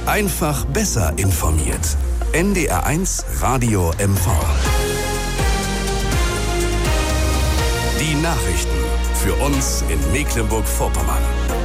Einfach besser informiert. NDR1 Radio MV. Die Nachrichten für uns in Mecklenburg-Vorpommern.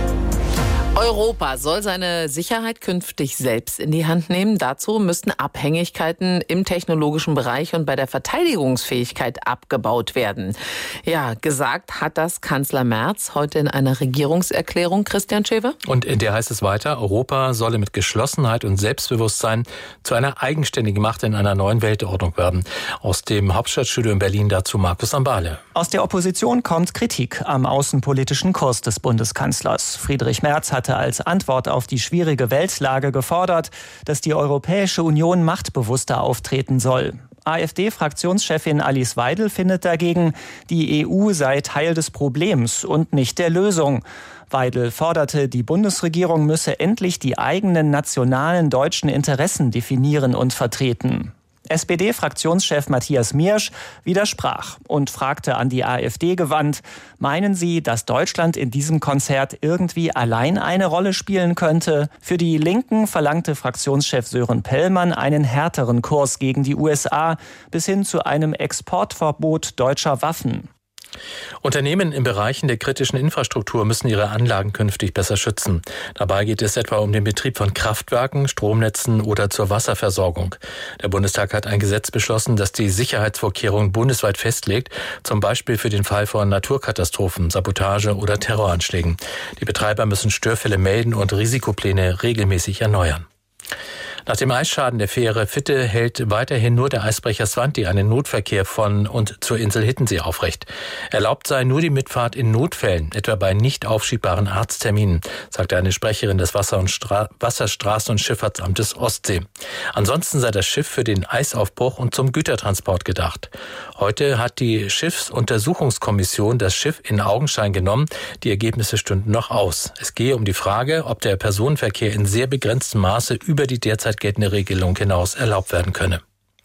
Europa soll seine Sicherheit künftig selbst in die Hand nehmen. Dazu müssten Abhängigkeiten im technologischen Bereich und bei der Verteidigungsfähigkeit abgebaut werden. Ja, gesagt hat das Kanzler Merz heute in einer Regierungserklärung. Christian Schewe? Und in der heißt es weiter, Europa solle mit Geschlossenheit und Selbstbewusstsein zu einer eigenständigen Macht in einer neuen Weltordnung werden. Aus dem Hauptstadtstudio in Berlin dazu Markus Ambale. Aus der Opposition kommt Kritik am außenpolitischen Kurs des Bundeskanzlers. Friedrich Merz hatte als Antwort auf die schwierige Weltlage gefordert, dass die Europäische Union machtbewusster auftreten soll. AfD-Fraktionschefin Alice Weidel findet dagegen, die EU sei Teil des Problems und nicht der Lösung. Weidel forderte, die Bundesregierung müsse endlich die eigenen nationalen deutschen Interessen definieren und vertreten. SPD-Fraktionschef Matthias Miersch widersprach und fragte an die AfD gewandt, meinen Sie, dass Deutschland in diesem Konzert irgendwie allein eine Rolle spielen könnte? Für die Linken verlangte Fraktionschef Sören Pellmann einen härteren Kurs gegen die USA bis hin zu einem Exportverbot deutscher Waffen. Unternehmen in Bereichen der kritischen Infrastruktur müssen ihre Anlagen künftig besser schützen. Dabei geht es etwa um den Betrieb von Kraftwerken, Stromnetzen oder zur Wasserversorgung. Der Bundestag hat ein Gesetz beschlossen, das die Sicherheitsvorkehrungen bundesweit festlegt, zum Beispiel für den Fall von Naturkatastrophen, Sabotage oder Terroranschlägen. Die Betreiber müssen Störfälle melden und Risikopläne regelmäßig erneuern. Nach dem Eisschaden der Fähre Fitte hält weiterhin nur der Eisbrecher Svanti einen Notverkehr von und zur Insel Hiddensee aufrecht. Erlaubt sei nur die Mitfahrt in Notfällen, etwa bei nicht aufschiebbaren Arztterminen, sagte eine Sprecherin des Wasserstraßen- und Schifffahrtsamtes Ostsee. Ansonsten sei das Schiff für den Eisaufbruch und zum Gütertransport gedacht. Heute hat die Schiffsuntersuchungskommission das Schiff in Augenschein genommen. Die Ergebnisse stünden noch aus. Es gehe um die Frage, ob der Personenverkehr in sehr begrenztem Maße über die derzeit geltende Regelung hinaus erlaubt werden könne.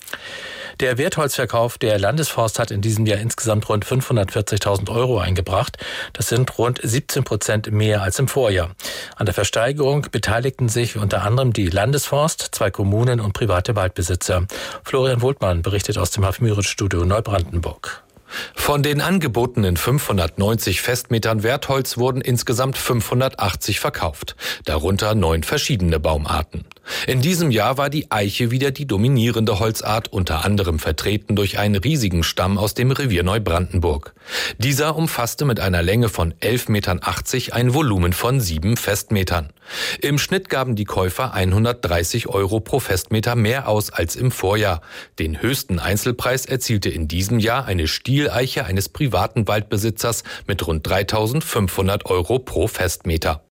Der Wertholzverkauf der Landesforst hat in diesem Jahr insgesamt rund 540.000 € eingebracht. Das sind rund 17% mehr als im Vorjahr. An der Versteigerung beteiligten sich unter anderem die Landesforst, 2 Kommunen und private Waldbesitzer. Florian Wohltmann berichtet aus dem Haf-Müritz-Studio Neubrandenburg. Von den angebotenen 590 Festmetern Wertholz wurden insgesamt 580 verkauft, darunter 9 verschiedene Baumarten. In diesem Jahr war die Eiche wieder die dominierende Holzart, unter anderem vertreten durch einen riesigen Stamm aus dem Revier Neubrandenburg. Dieser umfasste mit einer Länge von 11,80 Metern ein Volumen von 7 Festmetern. Im Schnitt gaben die Käufer 130 € pro Festmeter mehr aus als im Vorjahr. Den höchsten Einzelpreis erzielte in diesem Jahr eine Stieleiche eines privaten Waldbesitzers mit rund 3.500 € pro Festmeter.